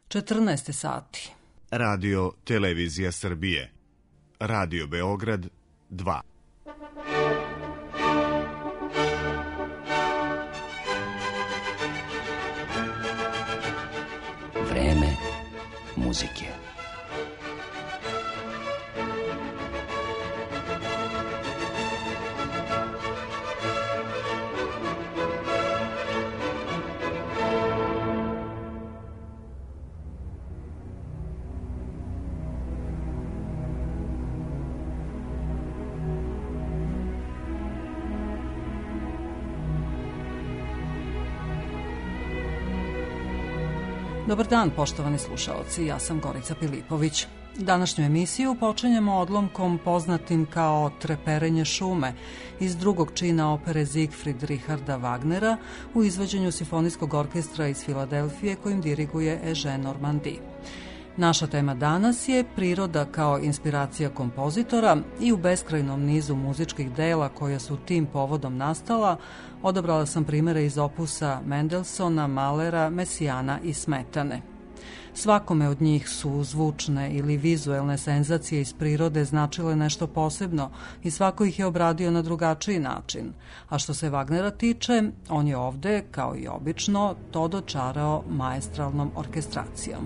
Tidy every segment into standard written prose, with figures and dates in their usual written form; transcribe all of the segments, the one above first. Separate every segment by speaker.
Speaker 1: 14 sati.
Speaker 2: Radio Televizija Srbije. Radio Beograd 2.
Speaker 3: Vreme muzike.
Speaker 1: Dobar dan, poštovani slušaoci, ja sam Gorica Pilipović. Današnju emisiju počinjemo odlomkom poznatim kao Treperenje šume iz drugog čina opere Siegfried Richarda Wagnera u izvođenju Simfonijskog orkestra iz Filadelfije kojim diriguje Eugene Normandie. Naša tema danas je priroda kao inspiracija kompozitora i u beskrajnom nizu muzičkih dela koja su tim povodom nastala odabrala sam primere iz opusa Mendelsona, Mahlera, Messiana i Smetane. Svakome od njih su zvučne ili vizuelne senzacije iz prirode značile nešto posebno i svako ih je obradio na drugačiji način. A što se Wagnera tiče, on je ovde, kao i obično, to dočarao maestralnom orkestracijom.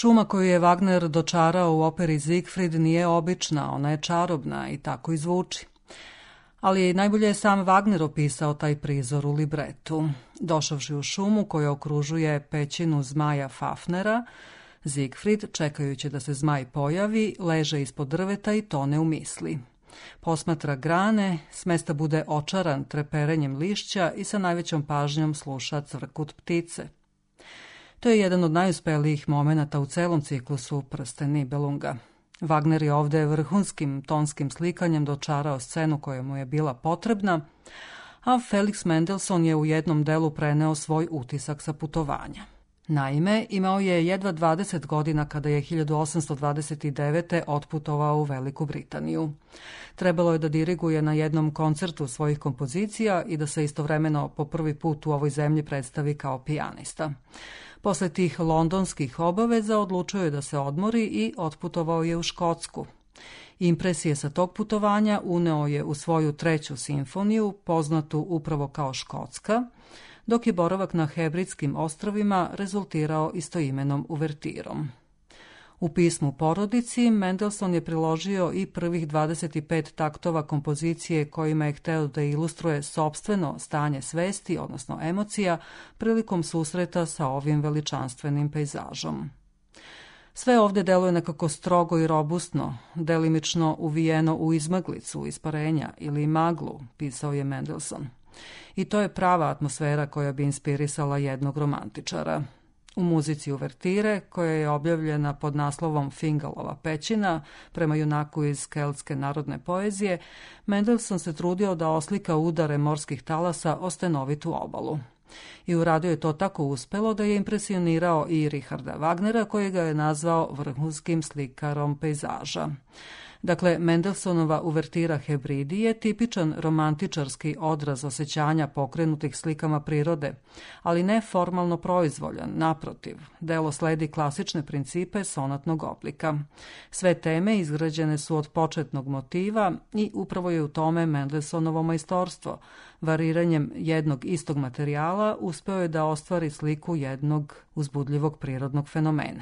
Speaker 1: Šuma koju je Wagner dočarao u operi Siegfried nije obična, ona je čarobna i tako i zvuči. Ali najbolje je sam Wagner opisao taj prizor u libretu. Došavši u šumu koja okružuje pećinu zmaja Fafnera, Siegfried, čekajući da se zmaj pojavi, leže ispod drveta i tone u misli. Posmatra grane, s mesta bude očaran treperenjem lišća i sa najvećom pažnjom sluša cvrkut ptice. To je jedan od najuspelijih momenata u celom ciklusu Prsten Nibelunga. Wagner je ovdje vrhunskim tonskim slikanjem dočarao scenu koja mu je bila potrebna, a Felix Mendelssohn je u jednom delu preneo svoj utisak sa putovanja. Naime, imao je jedva 20 godina kada je 1829. otputovao u Veliku Britaniju. Trebalo je da diriguje na jednom koncertu svojih kompozicija i da se istovremeno po prvi put u ovoj zemlji predstavi kao pijanista. Posle tih londonskih obaveza odlučio je da se odmori i otputovao je u Škotsku. Impresije sa tog putovanja uneo je u svoju 3. simfoniju, poznatu upravo kao Škotska, dok je boravak na Hebridskim ostrvima rezultirao istoimenom uvertirom. U pismu Porodici Mendelssohn je priložio i prvih 25 taktova kompozicije kojima je hteo da ilustruje sopstveno stanje svesti, odnosno emocija, prilikom susreta sa ovim veličanstvenim pejzažom. Sve ovdje deluje nekako strogo i robustno, delimično uvijeno u izmaglicu, isparenja ili maglu, pisao je Mendelssohn. I to je prava atmosfera koja bi inspirisala jednog romantičara. U muzici uvertire, koja je objavljena pod naslovom Fingalova pećina, prema junaku iz keltske narodne poezije, Mendelssohn se trudio da oslika udare morskih talasa o stenovitu obalu. I uradio je to tako uspelo da je impresionirao i Richarda Wagnera, koji ga je nazvao vrhunskim slikarom pejzaža. Dakle, Mendelssohnova uvertira Hebridi je tipičan romantičarski odraz osjećanja pokrenutih slikama prirode, ali ne formalno proizvoljan, naprotiv, delo sledi klasične principe sonatnog oblika. Sve teme izgrađene su od početnog motiva i upravo je u tome Mendelssohnovo majstorstvo. Variranjem jednog istog materijala uspeo je da ostvari sliku jednog uzbudljivog prirodnog fenomena.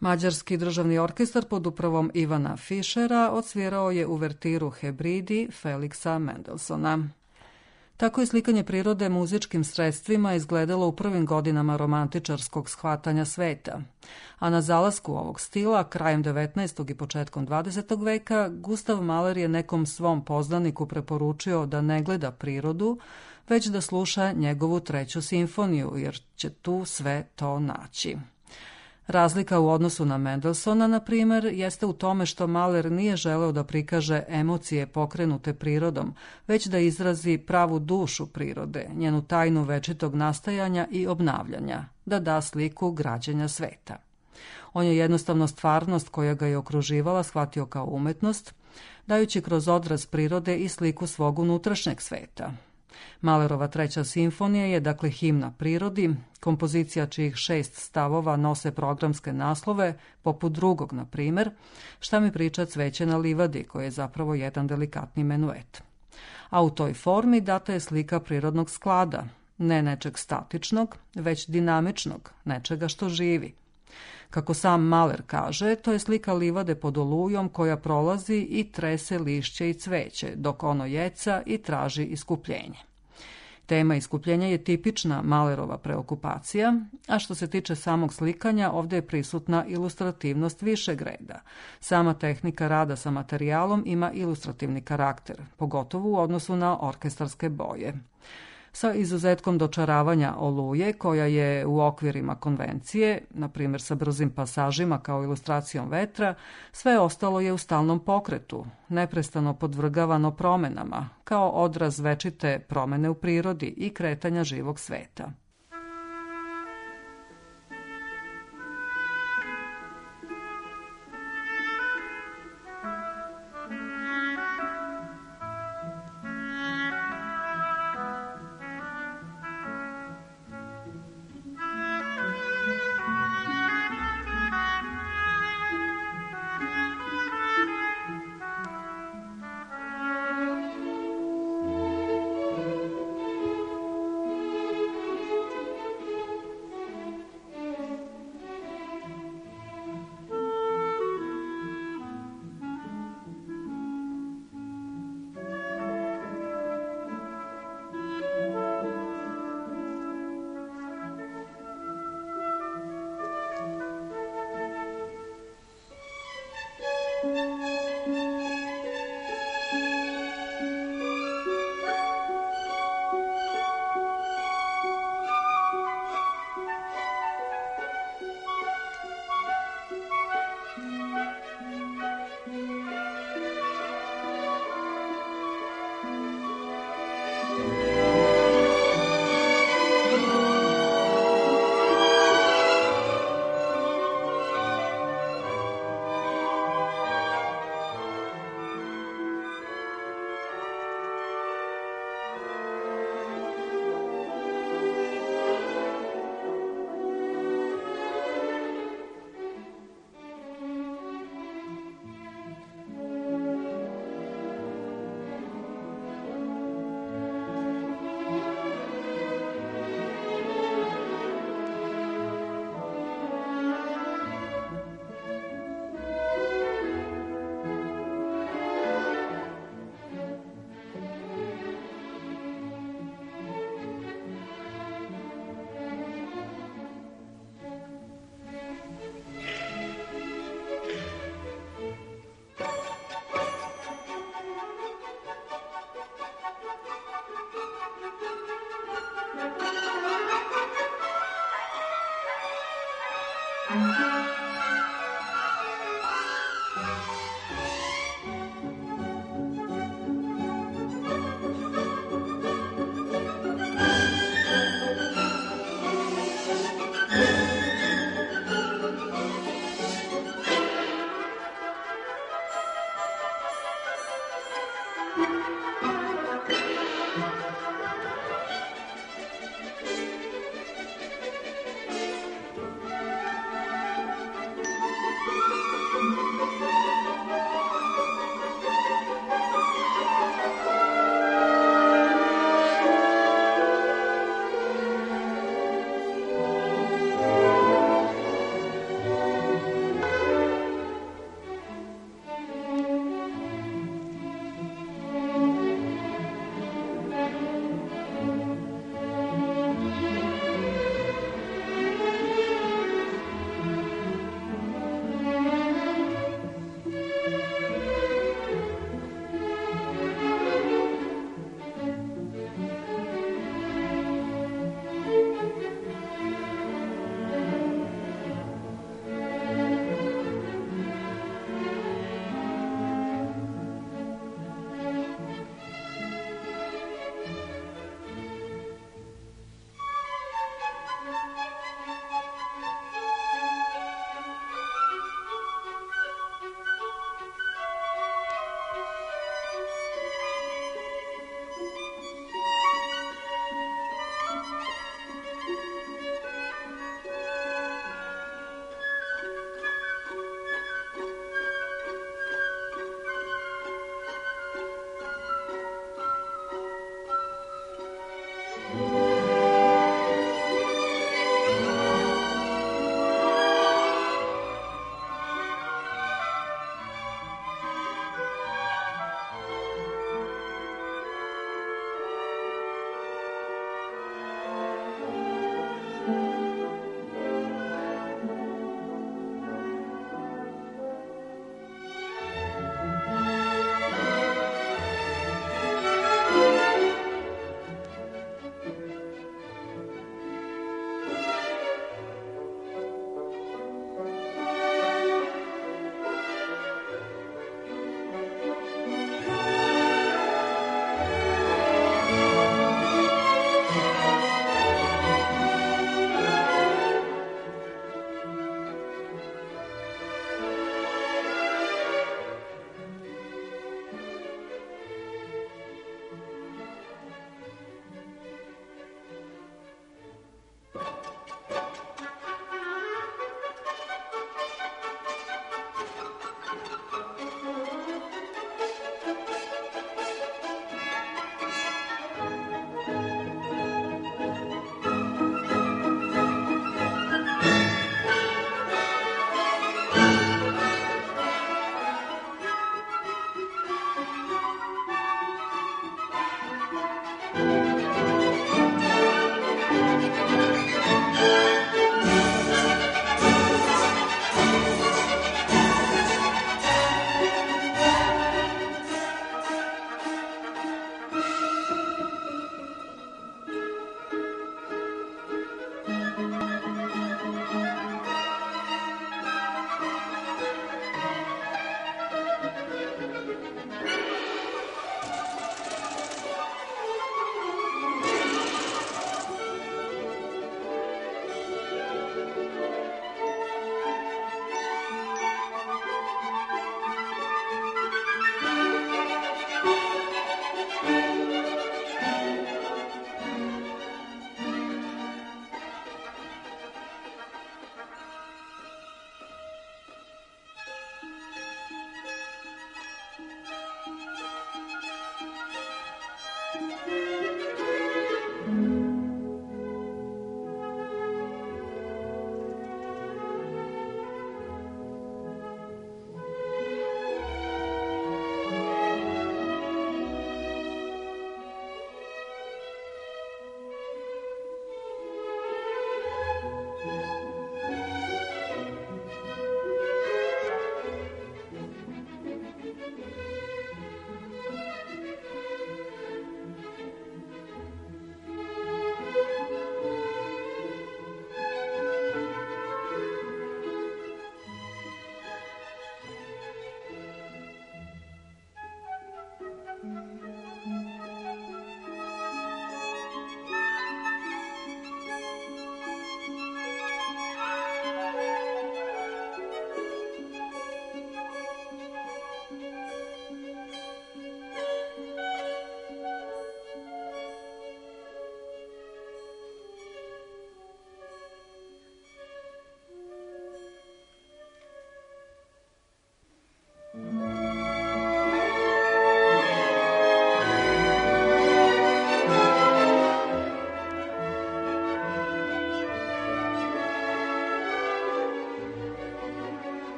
Speaker 1: Mađarski državni orkestar pod upravom Ivana Fišera odsvirao je uvertiru Hebridi Feliksa Mendelsona. Tako je slikanje prirode muzičkim sredstvima izgledalo u prvim godinama romantičarskog shvatanja sveta, a na zalasku ovog stila, krajem 19. i početkom 20. veka, Gustav Mahler je nekom svom poznaniku preporučio da ne gleda prirodu, već da sluša njegovu treću simfoniju, jer će tu sve to naći. Razlika u odnosu na Mendelsona, na primjer, jeste u tome što Mahler nije želeo da prikaže emocije pokrenute prirodom, već da izrazi pravu dušu prirode, njenu tajnu večitog nastajanja i obnavljanja, da da sliku građenja sveta. On je jednostavno stvarnost koja ga je okruživala shvatio kao umetnost, dajući kroz odraz prirode i sliku svog unutrašnjeg sveta. Mahlerova treća simfonija je dakle himna prirodi, kompozicija čijih 6 stavova nose programske naslove, poput drugog, na primjer, Šta mi priča cveće na livadi, koji je zapravo jedan delikatni menuet. A u toj formi data je slika prirodnog sklada, ne nečeg statičnog, već dinamičnog, nečega što živi. Kako sam Mahler kaže, to je slika livade pod olujom koja prolazi i trese lišće i cveće, dok ono jeca i traži iskupljenje. Tema iskupljenja je tipična Mahlerova preokupacija, a što se tiče samog slikanja, ovdje je prisutna ilustrativnost višeg reda. Sama tehnika rada sa materijalom ima ilustrativni karakter, pogotovo u odnosu na orkestarske boje. Sa izuzetkom dočaravanja oluje, koja je u okvirima konvencije, na primjer sa brzim pasažima kao ilustracijom vetra, sve ostalo je u stalnom pokretu, neprestano podvrgavano promenama, kao odraz večite promene u prirodi i kretanja živog sveta.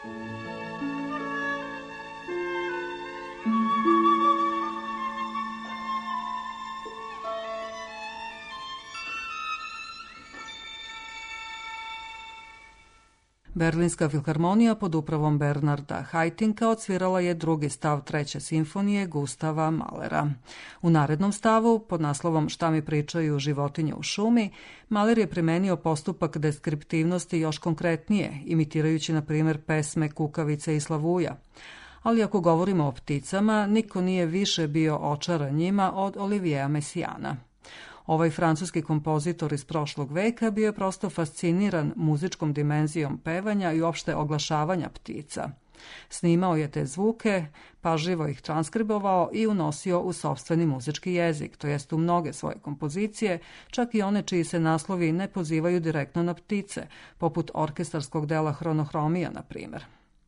Speaker 1: Berlinska filharmonija pod upravom Bernarda Haitинka odsvirala je drugi stav treće simfonije Gustava Mahlera. U narednom stavu, pod naslovom Šta mi pričaju životinje u šumi, Mahler je primenio postupak deskriptivnosti još konkretnije, imitirajući na primjer pesme Kukavice i Slavuja. Ali ako govorimo o pticama, niko nije više bio očaran njima od Oliviera Messiaena. Ovaj francuski kompozitor iz prošlog veka bio je prosto fasciniran muzičkom dimenzijom pevanja i uopšte oglašavanja ptica. Snimao je te zvuke, pažljivo ih transkribovao i unosio u sopstveni muzički jezik, to jest u mnoge svoje kompozicije, čak i one čiji se naslovi ne pozivaju direktno na ptice, poput orkestarskog dela Hronohromija, na primjer.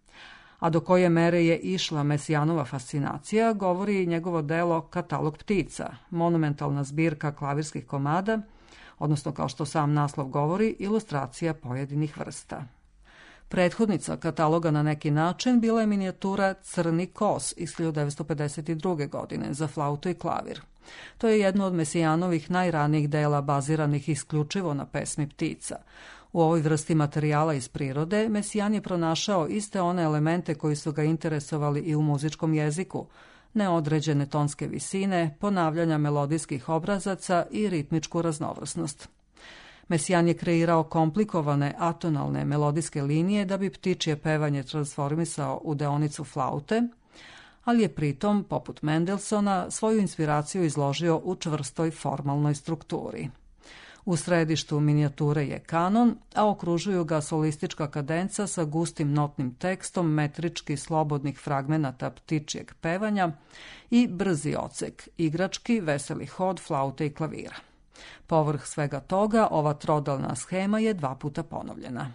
Speaker 1: A do koje mere je išla Messiaenova fascinacija, govori njegovo delo Katalog ptica, monumentalna zbirka klavirskih komada, odnosno, kao što sam naslov govori, ilustracija pojedinih vrsta. Prethodnica kataloga na neki način bila je minijatura Crni kos iz 1952. godine za flautu i klavir. To je jedno od Messiaenovih najranijih dela baziranih isključivo na pesmi ptica. U ovoj vrsti materijala iz prirode Messiaen je pronašao iste one elemente koji su ga interesovali i u muzičkom jeziku, neodređene tonske visine, ponavljanja melodijskih obrazaca i ritmičku raznovrsnost. Messiaen je kreirao komplikovane atonalne melodijske linije da bi ptičje pevanje transformisao u deonicu flaute, ali je pritom, poput Mendelssohna, svoju inspiraciju izložio u čvrstoj formalnoj strukturi. U središtu minijature je kanon, a okružuju ga solistička kadenca sa gustim notnim tekstom metrički slobodnih fragmenata ptičjeg pevanja i brzi odsek, igrački, veseli hod flaute i klavira. Povrh svega toga, ova trodalna shema je 2 puta ponovljena.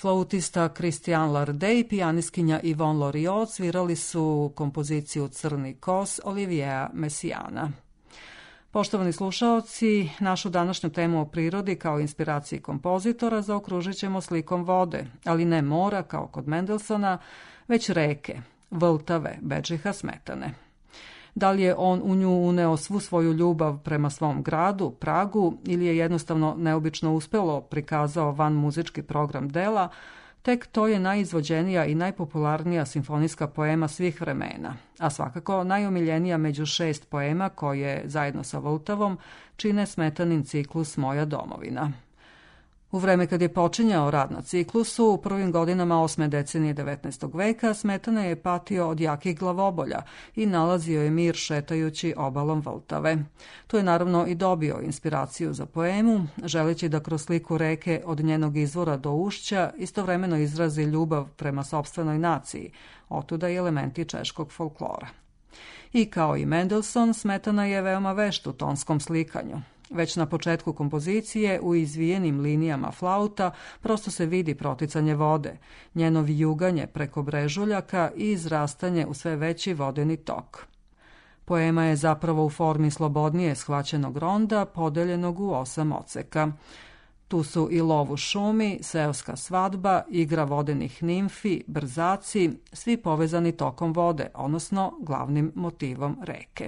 Speaker 1: Flautista Christian Lardet i pijaniskinja Yvonne Loriot svirali su kompoziciju Crni kos Oliviera Messiana. Poštovani slušaoci, našu današnju temu o prirodi kao inspiraciji kompozitora zaokružit ćemo slikom vode, ali ne mora kao kod Mendelsona, već reke, Vltave, bedžiha Smetane. Da li je on u nju uneo svu svoju ljubav prema svom gradu, Pragu, ili je jednostavno neobično uspelo prikazao van muzički program dela, tek to je najizvođenija i najpopularnija simfonijska poema svih vremena, a svakako najomiljenija među 6 poema koje, zajedno sa Vltavom, čine Smetanin ciklus Moja domovina. U vreme kad je počinjao rad na ciklusu, u prvim godinama 8. decenije 19. veka, Smetana je patio od jakih glavobolja i nalazio je mir šetajući obalom Vltave. Tu je naravno i dobio inspiraciju za poemu, želeći da kroz sliku reke od njenog izvora do ušća istovremeno izrazi ljubav prema sopstvenoj naciji, otuda i elementi češkog folklora. I kao i Mendelssohn, Smetana je veoma vešt u tonskom slikanju. Već na početku kompozicije u izvijenim linijama flauta prosto se vidi proticanje vode, njeno vijuganje preko brežuljaka i izrastanje u sve veći vodeni tok. Poema je zapravo u formi slobodnije shvaćenog ronda, podeljenog u 8 odseka. Tu su i lov u šumi, seoska svadba, igra vodenih nimfi, brzaci, svi povezani tokom vode, odnosno glavnim motivom reke.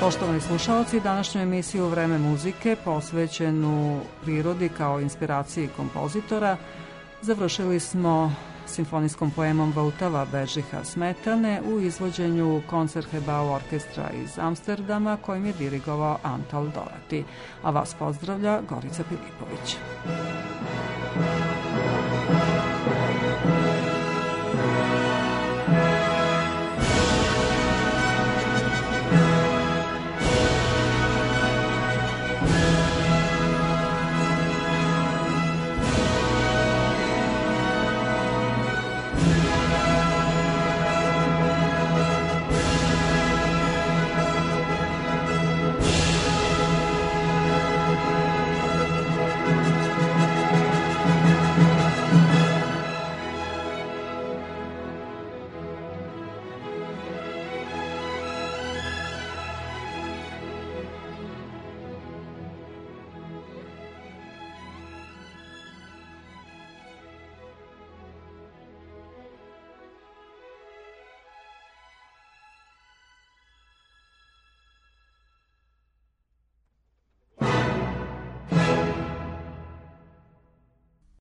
Speaker 1: Poštovani slušalci, današnju emisiju Vreme muzike posvećenu prirodi kao inspiraciji kompozitora završili smo simfonijskom poemom Vltava Bedžiha Smetane u izvođenju Koncertgebouw orkestra iz Amsterdama kojim je dirigovao Antal Dorati. A vas pozdravlja Gorica Pilipović.